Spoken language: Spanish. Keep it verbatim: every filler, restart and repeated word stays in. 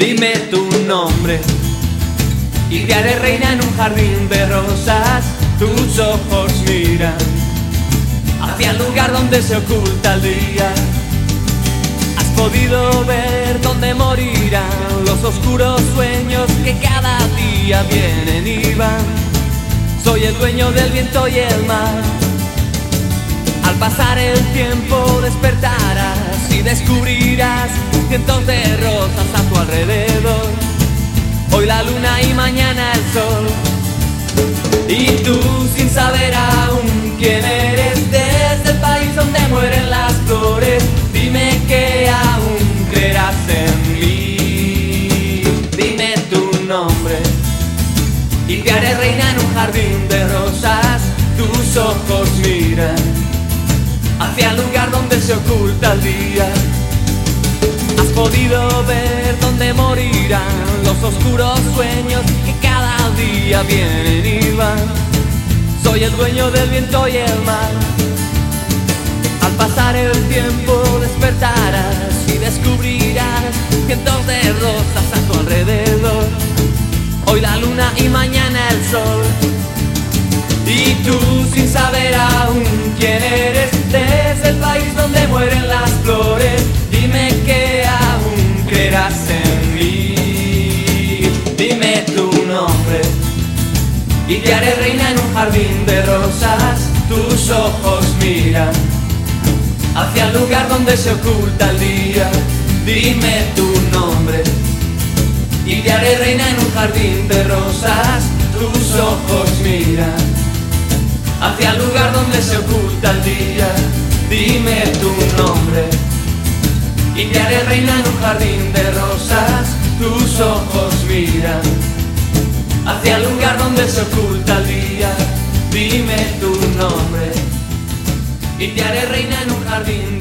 Dime tu nombre y te haré reina en un jardín de rosas. Tus ojos miran hacia el lugar donde se oculta el día. Has podido ver dónde morirán los oscuros sueños que cada día vienen y van. Soy el dueño del viento y el mar. Al pasar el tiempo despertarás y descubrirás cientos de rosas a tu alrededor. Hoy la luna y mañana el sol. Y tú, sin saber aún quién eres, desde el país donde mueren las flores, dime que aún creerás en mí. Dime tu nombre y te haré reina en un jardín de rosas. Tus ojos miran hacia el lugar donde se oculta el día. Has podido ver dónde morirán los oscuros sueños que cada día vienen y van. Soy el dueño del viento y el mar. Al pasar el tiempo despertarás y descubrirás cientos de rosas a tu alrededor. Hoy la luna y mañana el sol. Y tú, sin saber aún quién eres, desde el país donde mueren las flores, dime que aún creerás en mí. Dime tu nombre y te haré reina en un jardín de rosas. Tus ojos miran hacia el lugar donde se oculta el día. Dime tu nombre y te haré reina en un jardín de rosas. Tus ojos miran hacia el lugar donde se oculta el día. Dime tu nombre y te haré reina en un jardín de rosas. Tus ojos miran hacia el lugar donde se oculta el día. Dime tu nombre y te haré reina en un jardín